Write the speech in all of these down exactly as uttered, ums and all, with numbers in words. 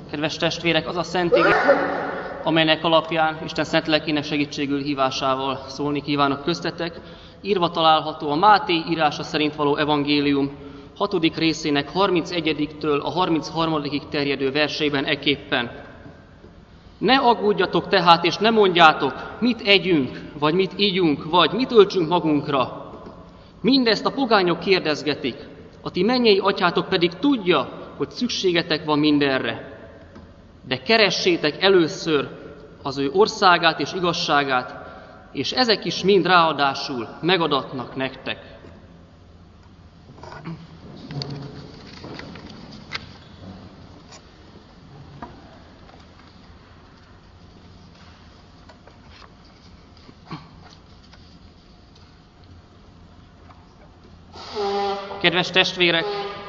Kedves testvérek, az a szent ige, amelynek alapján Isten szent lelkének segítségül hívásával szólni kívánok köztetek, írva található a Máté írása szerint való evangélium hatodik részének harmincegyediktől a harmincharmadikig terjedő verseiben ekképpen. Ne aggódjatok tehát, és ne mondjátok, mit együnk, vagy mit ígyunk, vagy mit öltsünk magunkra. Mindezt a pogányok kérdezgetik, a ti mennyei atyátok pedig tudja, hogy szükségetek van mindenre. De keressétek először az ő országát és igazságát, és ezek is mind ráadásul megadatnak nektek. Kedves testvérek,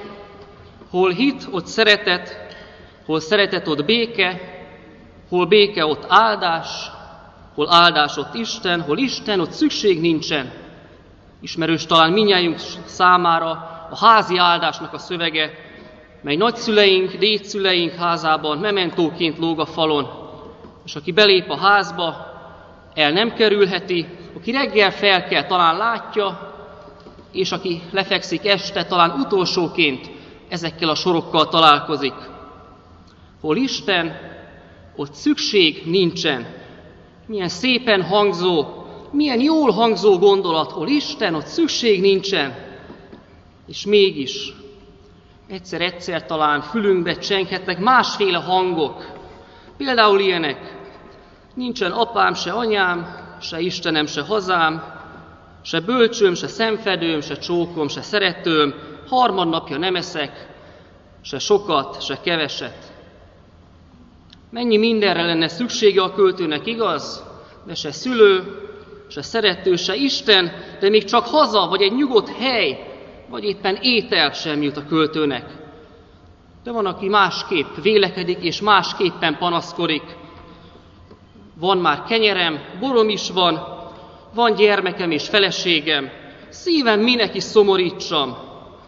hol hit, ott szeretet, hol szeretet, ott béke, hol béke, ott áldás, hol áldás, ott Isten, hol Isten, ott szükség nincsen. Ismerős talán mindnyájunk számára a házi áldásnak a szövege, mely nagyszüleink, dédszüleink házában mementóként lóg a falon, és aki belép a házba, el nem kerülheti, aki reggel felkel, talán látja, és aki lefekszik este, talán utolsóként ezekkel a sorokkal találkozik. Hol Isten, ott szükség nincsen. Milyen szépen hangzó, milyen jól hangzó gondolat, hol Isten, ott szükség nincsen. És mégis egyszer-egyszer talán fülünkbe csenghetnek másféle hangok. Például ilyenek: nincsen apám, se anyám, se Istenem, se hazám, se bölcsőm, se szemfedőm, se csókom, se szeretőm, harmadnapja nem eszek, se sokat, se keveset. Mennyi mindenre lenne szüksége a költőnek, igaz? De se szülő, se szerető, se Isten, de még csak haza, vagy egy nyugodt hely, vagy éppen étel sem jut a költőnek. De van, aki másképp vélekedik, és másképpen panaszkodik. Van már kenyerem, borom is van, van gyermekem és feleségem, szívem minek is szomorítsam.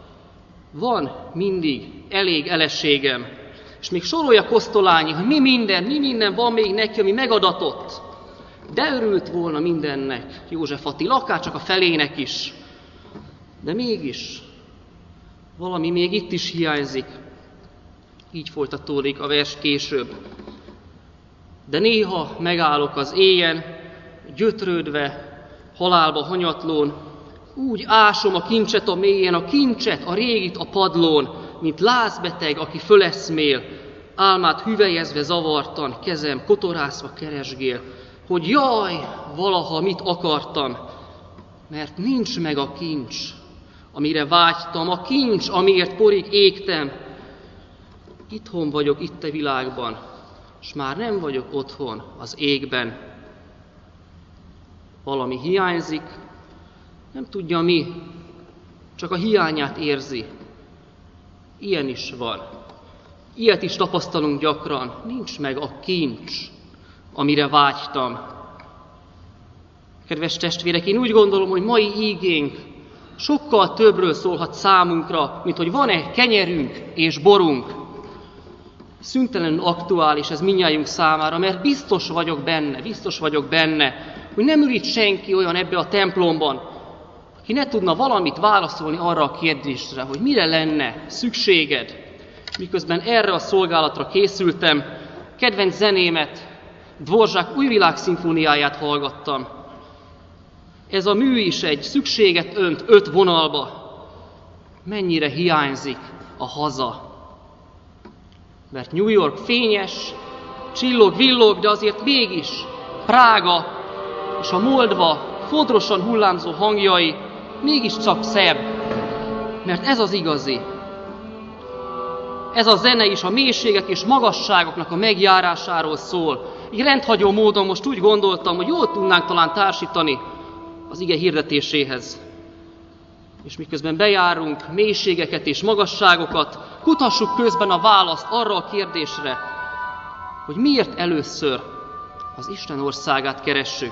Van mindig elég eleségem. És még sorolja Kosztolányi, hogy mi minden, mi minden van még neki, ami megadatott. De örült volna mindennek József Attila, akár csak a felének is. De mégis valami még itt is hiányzik. Így folytatódik a vers később. De néha megállok az éjjen, gyötrődve, halálba hanyatlón, úgy ásom a kincset a mélyen, a kincset, a régit a padlón, mint lázbeteg, aki föleszmél, álmát hüvelyezve zavartan, kezem kotorászva keresgél, hogy jaj, valaha mit akartam, mert nincs meg a kincs, amire vágytam, a kincs, amiért porig égtem. Itthon vagyok itt a világban, s már nem vagyok otthon az égben. Valami hiányzik, nem tudja mi, csak a hiányát érzi. Ilyen is van. Ilyet is tapasztalunk gyakran. Nincs meg a kincs, amire vágytam. Kedves testvérek, én úgy gondolom, hogy mai ígénk sokkal többről szólhat számunkra, mint hogy van-e kenyerünk és borunk. Szüntelenül aktuális ez mindnyájunk számára, mert biztos vagyok benne, biztos vagyok benne, hogy nem ül itt senki olyan ebbe a templomban, aki ne tudna valamit válaszolni arra a kérdésre, hogy mire lenne szükséged. Miközben erre a szolgálatra készültem, kedvenc zenémet, Dvorzsák Újvilág szimfóniáját hallgattam. Ez a mű is egy szükséget önt öt vonalba. Mennyire hiányzik a haza. Mert New York fényes, csillog, villog, de azért mégis Prága és a Moldva fodrosan hullámzó hangjai mégiscsak szebb, mert ez az igazi. Ez a zene is a mélységek és magasságoknak a megjárásáról szól. Így rendhagyó módon most úgy gondoltam, hogy jól tudnánk talán társítani az ige hirdetéséhez. És miközben bejárunk mélységeket és magasságokat, kutassuk közben a választ arra a kérdésre, hogy miért először az Isten országát keressük.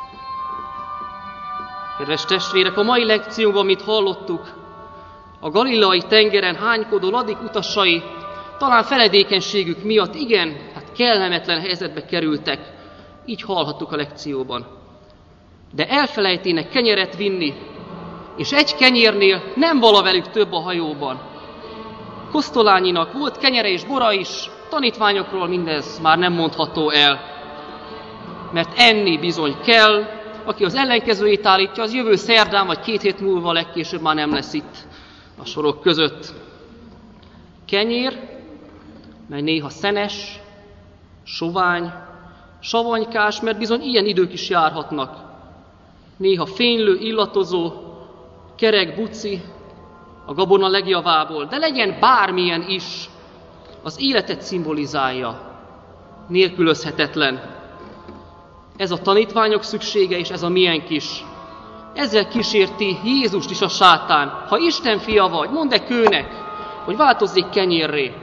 Kedves testvérek, a mai lekcióban, amit hallottuk, a galileai tengeren hánykodó ladik utasai talán feledékenységük miatt igen, hát kellemetlen helyzetbe kerültek, így hallhattuk a lekcióban. De elfelejtének kenyeret vinni, és egy kenyérnél nem vala velük több a hajóban. Kosztolányinak volt kenyere és bora is, tanítványokról mindez már nem mondható el. Mert enni bizony kell, aki az ellenkezőjét állítja, az jövő szerdán vagy két hét múlva legkésőbb már nem lesz itt a sorok között. Kenyér, mely néha szenes, sovány, savanykás, mert bizony ilyen idők is járhatnak. Néha fénylő, illatozó, kerek buci, a gabona legjavából, de legyen bármilyen is, az életet szimbolizálja, nélkülözhetetlen. Ez a tanítványok szüksége, és ez a miénk is. Ezzel kísérti Jézust is a sátán. Ha Isten fia vagy, mondd e kőnek, hogy változzék kenyérré.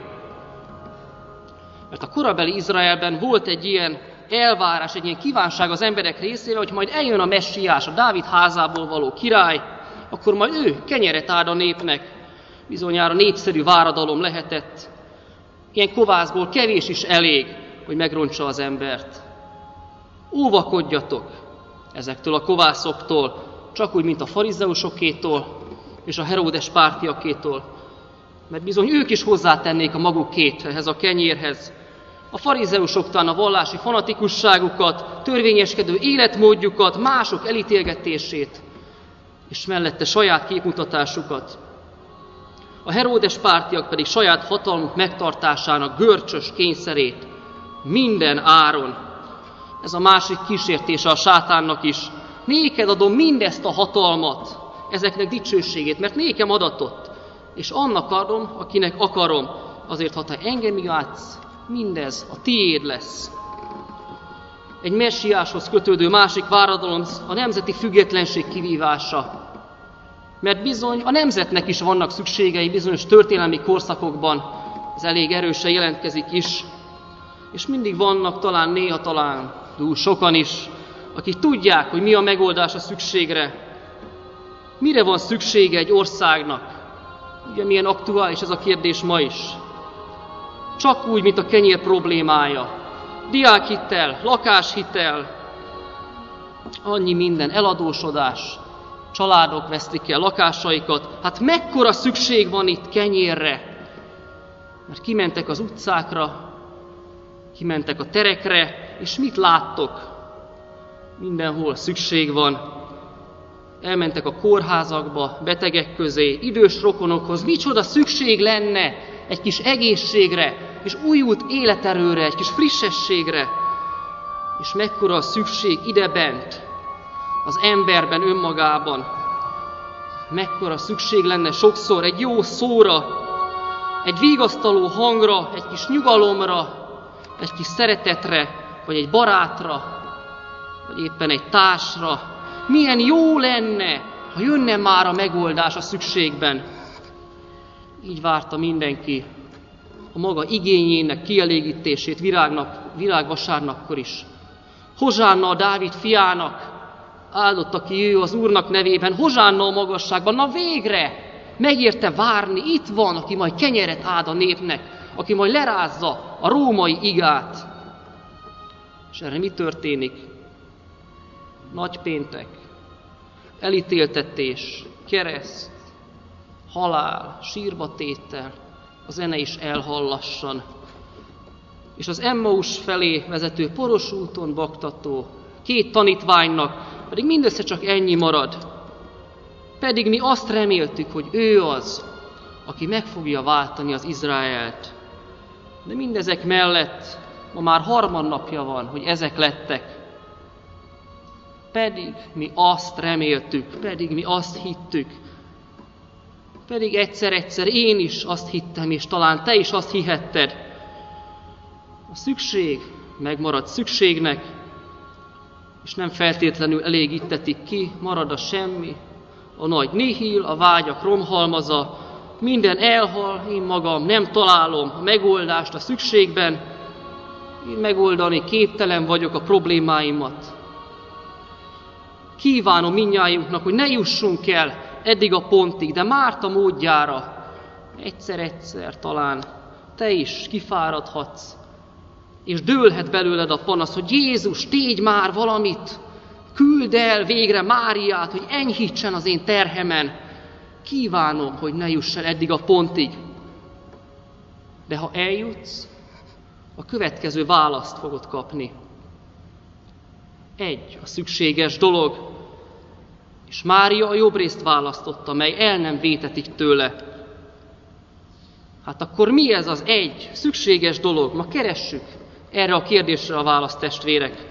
Mert a korabeli Izraelben volt egy ilyen elvárás, egy ilyen kívánság az emberek részéről, hogy majd eljön a messiás, a Dávid házából való király, akkor majd ő kenyeret áld a népnek. Bizonyára népszerű váradalom lehetett. Ilyen kovászból kevés is elég, hogy megrontsa az embert. Óvakodjatok ezektől a kovászoktól, csak úgy, mint a farizeusokétól és a Heródes pártiakétól, mert bizony ők is hozzátennék a magukét ehhez a kenyérhez. A farizeusok talán a vallási fanatikusságukat, törvényeskedő életmódjukat, mások elítélgetését, és mellette saját képmutatásukat. A Heródes pártiak pedig saját hatalmuk megtartásának görcsös kényszerét minden áron. Ez a másik kísértése a sátánnak is. Néked adom mindezt a hatalmat, ezeknek dicsőségét, mert nékem adatott, és annak adom, akinek akarom. Azért, ha te engem imádsz, mindez a tiéd lesz. Egy messiáshoz kötődő másik váradalom a nemzeti függetlenség kivívása. Mert bizony a nemzetnek is vannak szükségei bizonyos történelmi korszakokban, ez elég erősen jelentkezik is, és mindig vannak talán néha talán túl sokan is, akik tudják, hogy mi a megoldás a szükségre. Mire van szüksége egy országnak? Ugye milyen aktuális ez a kérdés ma is. Csak úgy, mint a kenyér problémája. Diákhitel, lakáshitel, annyi minden, eladósodás, családok vesztik el lakásaikat. Hát mekkora szükség van itt kenyérre? Mert kimentek az utcákra, kimentek a terekre, és mit láttok? Mindenhol szükség van. Elmentek a kórházakba, betegek közé, idős rokonokhoz. Micsoda szükség lenne egy kis egészségre, és újult életerőre, egy kis frissességre. És mekkora a szükség idebent, az emberben, önmagában. Mekkora szükség lenne sokszor egy jó szóra, egy vigasztaló hangra, egy kis nyugalomra, egy kis szeretetre, vagy egy barátra, vagy éppen egy társra. Milyen jó lenne, ha jönne már a megoldás a szükségben. Így várta mindenki a maga igényének kielégítését virágnak, virágvasárnakkor is. Hozsánna a Dávid fiának, áldott, aki ő az Úrnak nevében, hozsánna a magasságban, na végre megérte várni, itt van, aki majd kenyeret áld a népnek, aki majd lerázza a római igát. És erre mi történik? Nagypéntek, elítéltetés, kereszt, halál, sírba tétel, a zene is elhallassan. És az Emmaus felé vezető poros úton baktató két tanítványnak pedig mindössze csak ennyi marad. Pedig mi azt reméltük, hogy ő az, aki meg fogja váltani az Izraelt. De mindezek mellett ma már harmadnapja van, hogy ezek lettek. Pedig mi azt reméltük, pedig mi azt hittük. Pedig egyszer-egyszer én is azt hittem, és talán te is azt hihetted. A szükség megmarad szükségnek, és nem feltétlenül elégítetik ki, marad a semmi, a nagy nihil, a vágyak romhalmaza, minden elhal, én magam nem találom a megoldást a szükségben, én megoldani képtelen vagyok a problémáimat. Kívánom mindnyájunknak, hogy ne jussunk el eddig a pontig, de Márta módjára egyszer-egyszer talán te is kifáradhatsz, és dőlhet belőled a panasz, hogy Jézus, tégy már valamit, küld el végre Máriát, hogy enyhítsen az én terhemen. Kívánom, hogy ne juss el eddig a pontig. De ha eljutsz, a következő választ fogod kapni. Egy a szükséges dolog, és Mária a jobb részt választotta, mely el nem vétetik tőle. Hát akkor mi ez az egy szükséges dolog? Ma keressük erre a kérdésre a választ, testvérek.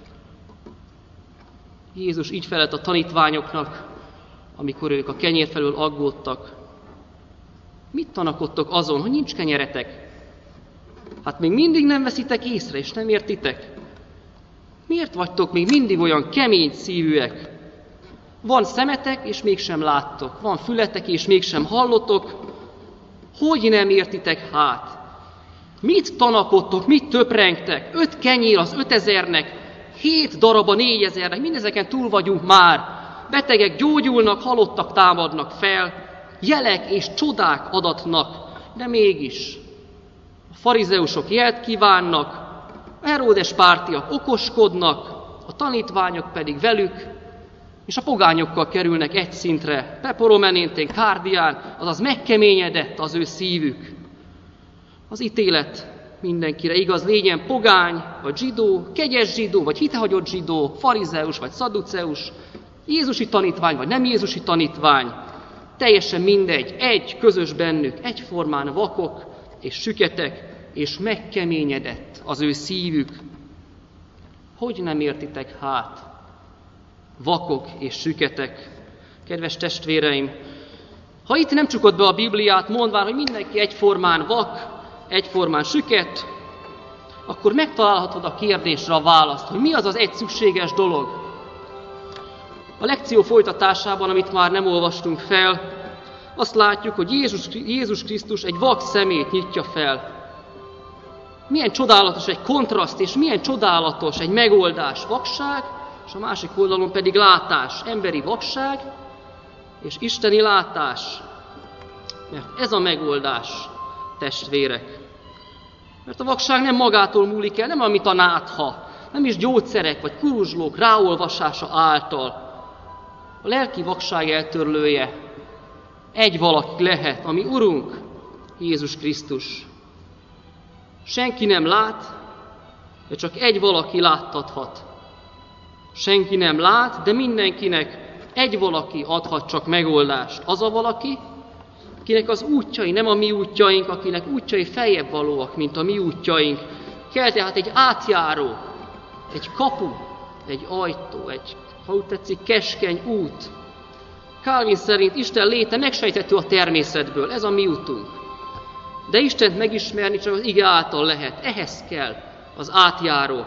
Jézus így felelt a tanítványoknak, amikor ők a kenyér felől aggódtak. Mit tanakodtok azon, hogy nincs kenyeretek? Hát még mindig nem veszitek észre, és nem értitek? Miért vagytok még mindig olyan kemény szívűek? Van szemetek, és mégsem láttok. Van fületek, és mégsem hallotok. Hogy nem értitek hát? Mit tanakodtok, mit töprengtek? Öt kenyér az ötezernek, hét darab a négyezernek, mindezeken túl vagyunk már. Betegek gyógyulnak, halottak támadnak fel, jelek és csodák adatnak, de mégis a farizeusok jelt kívánnak, a Heródes pártiak okoskodnak, a tanítványok pedig velük, és a pogányokkal kerülnek egy szintre. Peporomenéntén, kárdián, azaz megkeményedett az ő szívük. Az ítélet mindenkire igaz, legyen pogány, vagy zsidó, kegyes zsidó, vagy hitehagyott zsidó, farizeus, vagy szadduceus, jézusi tanítvány, vagy nem jézusi tanítvány. Teljesen mindegy, egy közös bennük, egyformán vakok és süketek, és megkeményedett az ő szívük. Hogy nem értitek hát? Vakok és süketek. Kedves testvéreim, ha itt nem csukod be a Bibliát, mondván, hogy mindenki egyformán vak, egyformán süket, akkor megtalálhatod a kérdésre a választ, hogy mi az az egy szükséges dolog. A lekció folytatásában, amit már nem olvastunk fel, azt látjuk, hogy Jézus, Jézus Krisztus egy vak szemét nyitja fel. Milyen csodálatos egy kontraszt, és milyen csodálatos egy megoldás, vakság, és a másik oldalon pedig látás, emberi vakság és isteni látás. Mert ez a megoldás, testvérek. Mert a vakság nem magától múlik el, nem amit a nátha, nem is gyógyszerek vagy kuruzslók ráolvasása által. A lelki vakság eltörlője egy valaki lehet, ami Urunk, Jézus Krisztus. Senki nem lát, de csak egy valaki láttathat. Senki nem lát, de mindenkinek egy valaki adhat csak megoldást. Az a valaki, akinek az útjai nem a mi útjaink, akinek útjai feljebb valóak, mint a mi útjaink. Kell tehát egy átjáró, egy kapu, egy ajtó, egy, ha úgy tetszik, keskeny út. Calvin szerint Isten léte megsejthető a természetből, ez a mi útunk. De Istent megismerni csak az ige által lehet, ehhez kell az átjáró.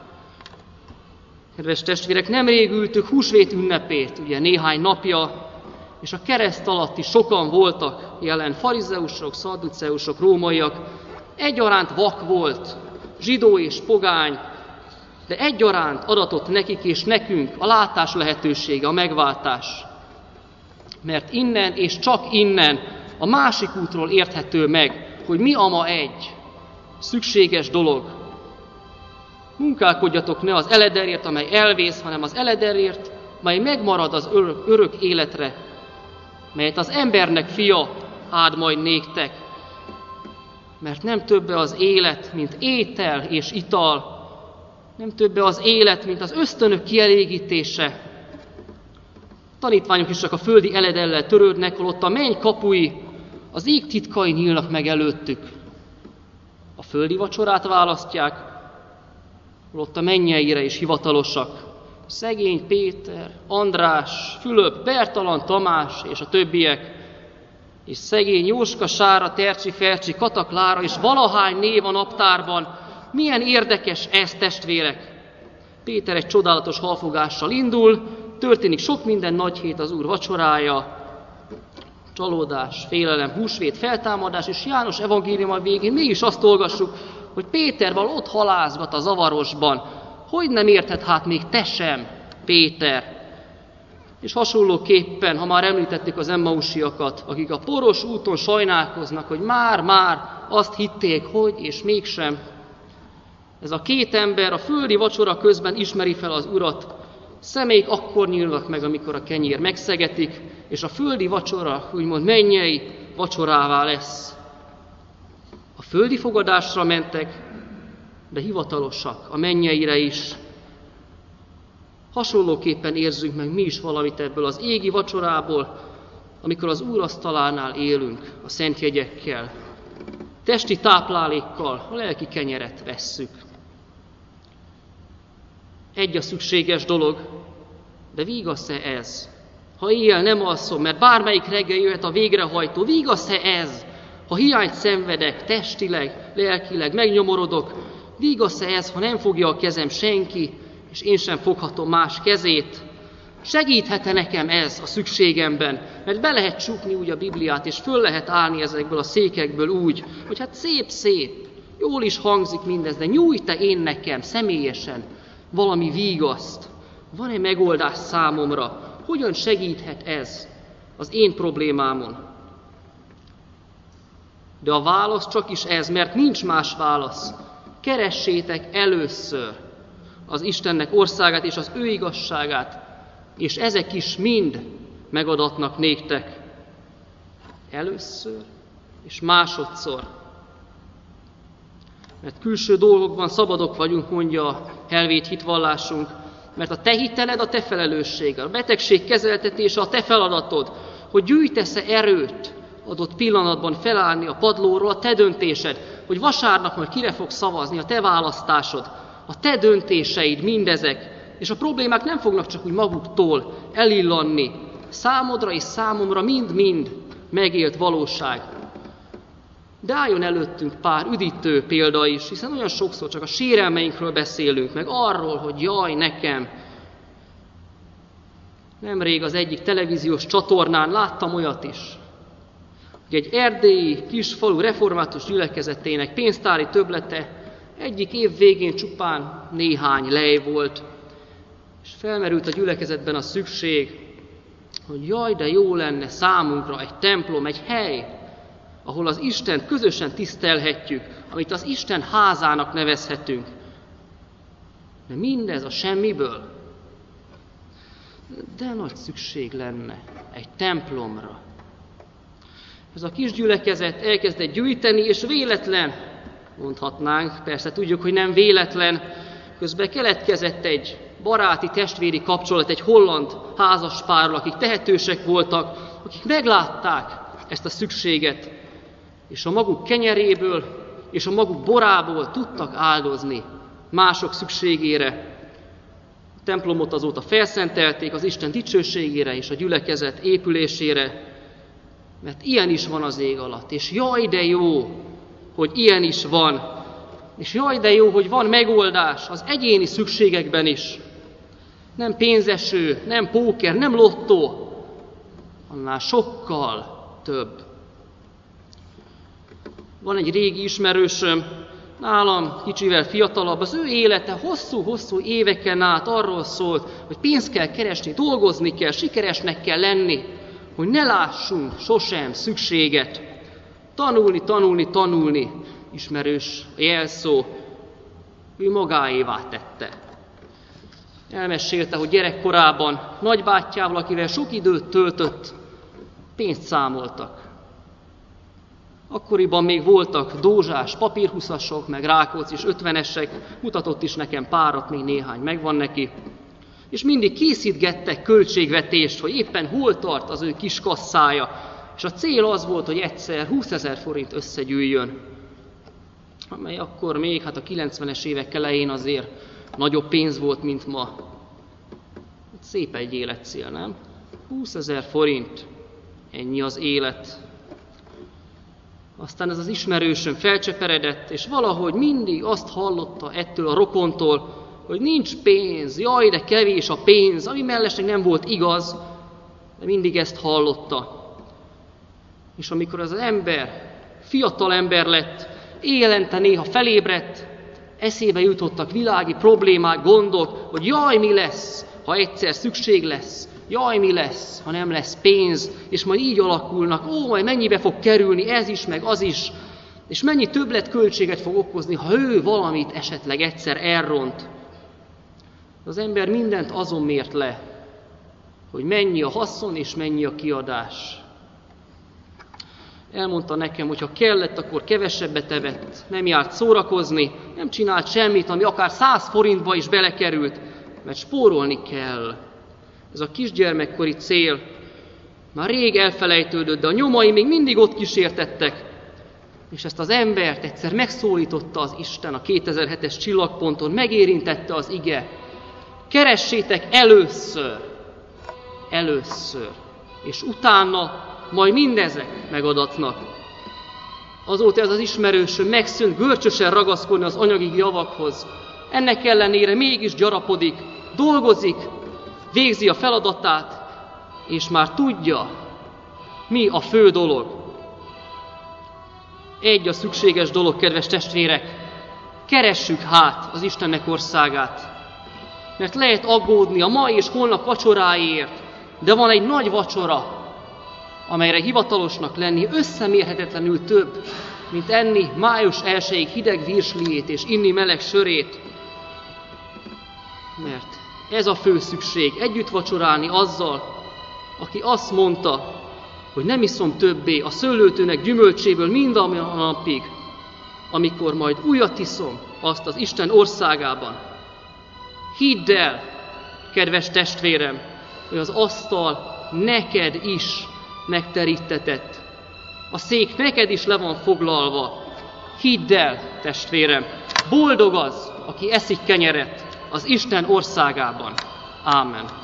Kedves testvérek, nemrég ültük húsvét ünnepét, ugye néhány napja, és a kereszt alatt is sokan voltak jelen, farizeusok, szadduceusok, rómaiak. Egyaránt vak volt, zsidó és pogány, de egyaránt adatott nekik és nekünk a látás lehetősége, a megváltás. Mert innen és csak innen a másik útról érthető meg, hogy mi a ma egy szükséges dolog. Munkálkodjatok ne az elederért, amely elvész, hanem az elederért, mely megmarad az örök, örök életre, melyet az embernek fia áld majd néktek. Mert nem többe az élet, mint étel és ital, nem többe az élet, mint az ösztönök kielégítése. A tanítványok is csak a földi eledellel törődnek, holott a menny kapui, az ég titkai nyílnak meg előttük. A földi vacsorát választják, holott a mennyeire is hivatalosak. Szegény Péter, András, Fülöp, Bertalan, Tamás és a többiek, és szegény Jóska, Sára, Tercsi, Fercsi, Katak, Klára, és valahány név a naptárban. Milyen érdekes ez, testvérek! Péter egy csodálatos halfogással indul, történik sok minden nagy hét az Úr vacsorája, csalódás, félelem, húsvét, feltámadás, és János evangéliuma végén mégis azt olvassuk, hogy Péter val ott halázgat a zavarosban. Hogy nem érted hát még te sem, Péter? És hasonlóképpen, ha már említettük az emmausiakat, akik a poros úton sajnálkoznak, hogy már-már azt hitték, hogy, és mégsem. Ez a két ember a földi vacsora közben ismeri fel az Urat, személyik akkor nyílnak meg, amikor a kenyér megszegetik, és a földi vacsora, úgymond mennyei vacsorává lesz. A földi fogadásra mentek, de hivatalosak a mennyeire is. Hasonlóképpen érzünk meg mi is valamit ebből az égi vacsorából, amikor az Úr asztalánál élünk a szent jegyekkel. Testi táplálékkal a lelki kenyeret vesszük. Egy a szükséges dolog, de vigasz-e ez? Ha éjjel nem alszom, mert bármelyik reggel jöhet a végrehajtó, vigasz-e ez? Ha hiányt szenvedek, testileg, lelkileg, megnyomorodok, vigasz-e ez, ha nem fogja a kezem senki, és én sem foghatom más kezét? Segíthet-e nekem ez a szükségemben? Mert be lehet csukni úgy a Bibliát, és föl lehet állni ezekből a székekből úgy, hogy hát szép-szép, jól is hangzik mindez, de nyújt-e én nekem személyesen valami vígaszt? Van-e megoldás számomra? Hogyan segíthet ez az én problémámon? De a válasz csak is ez, mert nincs más válasz. Keressétek először az Istennek országát és az ő igazságát, és ezek is mind megadatnak néktek. Először és másodszor. Mert külső dolgokban szabadok vagyunk, mondja a helvét hitvallásunk, mert a te hiteled a te felelősséged, a betegség kezeltetése a te feladatod, hogy gyűjtesz-e erőt adott pillanatban felállni a padlóról, a te döntésed, hogy vasárnap majd kire fog szavazni, a te választásod, a te döntéseid mindezek, és a problémák nem fognak csak úgy maguktól elillanni. Számodra és számomra mind-mind megélt valóság. De álljon előttünk pár üdítő példa is, hiszen olyan sokszor csak a sérelmeinkről beszélünk, meg arról, hogy jaj, nekem. Nemrég az egyik televíziós csatornán láttam olyat is, hogy egy erdélyi kisfalu református gyülekezetének pénztári többlete egyik év végén csupán néhány lej volt, és felmerült a gyülekezetben a szükség, hogy jaj, de jó lenne számunkra egy templom, egy hely, ahol az Istent közösen tisztelhetjük, amit az Isten házának nevezhetünk. De mindez a semmiből. De nagy szükség lenne egy templomra. Ez a kis gyülekezet elkezdett gyűjteni, és véletlen, mondhatnánk, persze tudjuk, hogy nem véletlen, közben keletkezett egy baráti, testvéri kapcsolat, egy holland házaspárral, akik tehetősek voltak, akik meglátták ezt a szükséget, és a maguk kenyeréből és a maguk borából tudtak áldozni mások szükségére. A templomot azóta felszentelték az Isten dicsőségére és a gyülekezet épülésére, mert ilyen is van az ég alatt, és jaj, de jó, hogy ilyen is van, és jaj, de jó, hogy van megoldás az egyéni szükségekben is. Nem pénzeső, nem póker, nem lottó, annál sokkal több. Van egy régi ismerősöm, nálam kicsivel fiatalabb, az ő élete hosszú-hosszú éveken át arról szólt, hogy pénzt kell keresni, dolgozni kell, sikeresnek kell lenni, hogy ne lássunk sosem szükséget. Tanulni, tanulni, tanulni, ismerős a jelszó, ő magáévá tette. Elmesélte, hogy gyerekkorában nagybátyjával, akivel sok időt töltött, pénzt számoltak. Akkoriban még voltak dózsás papírhuszasok, meg rákóczi ötvenesek, mutatott is nekem párat, még néhány megvan neki. És mindig készítgettek költségvetést, hogy éppen hol tart az ő kis kasszája. És a cél az volt, hogy egyszer húszezer forint összegyűjjön. Amely akkor még, hát a kilencvenes évek elején azért nagyobb pénz volt, mint ma. Szép egy életcél, nem? húszezer forint, ennyi az élet. Aztán ez az ismerősöm felcseperedett, és valahogy mindig azt hallotta ettől a rokontól, hogy nincs pénz, jaj, de kevés a pénz, ami mellesleg nem volt igaz, de mindig ezt hallotta. És amikor az ember, fiatal ember lett, éjjelente néha felébredt, eszébe jutottak világi problémák, gondok, hogy jaj, mi lesz, ha egyszer szükség lesz, jaj, mi lesz, ha nem lesz pénz, és majd így alakulnak, ó, majd mennyibe fog kerülni ez is, meg az is, és mennyi többletköltséget fog okozni, ha ő valamit esetleg egyszer elront. Az ember mindent azon mért le, hogy mennyi a haszon és mennyi a kiadás. Elmondta nekem, hogy ha kellett, akkor kevesebbet evett, nem járt szórakozni, nem csinált semmit, ami akár száz forintba is belekerült, mert spórolni kell. Ez a kisgyermekkori cél már rég elfelejtődött, de a nyomai még mindig ott kísértettek. És ezt az embert egyszer megszólította az Isten a kétezer-hetes csillagponton, megérintette az ige. Keressétek először, először, és utána majd mindezek megadatnak. Azóta ez az ismerősöm megszűnt görcsösen ragaszkodni az anyagi javakhoz. Ennek ellenére mégis gyarapodik, dolgozik, végzi a feladatát, és már tudja, mi a fő dolog. Egy a szükséges dolog, kedves testvérek, keressük hát az Istennek országát. Mert lehet aggódni a mai és holnap vacsoráért, de van egy nagy vacsora, amelyre hivatalosnak lenni összemérhetetlenül több, mint enni május elsejéig hideg virsliét és inni meleg sörét. Mert ez a fő szükség, együtt vacsorálni azzal, aki azt mondta, hogy nem iszom többé a szőlőtőnek gyümölcséből mind a napig, amikor majd újat iszom azt az Isten országában. Hidd el, kedves testvérem, hogy az asztal neked is megterítetett. A szék neked is le van foglalva. Hidd el, testvérem, boldog az, aki eszik kenyeret az Isten országában. Ámen.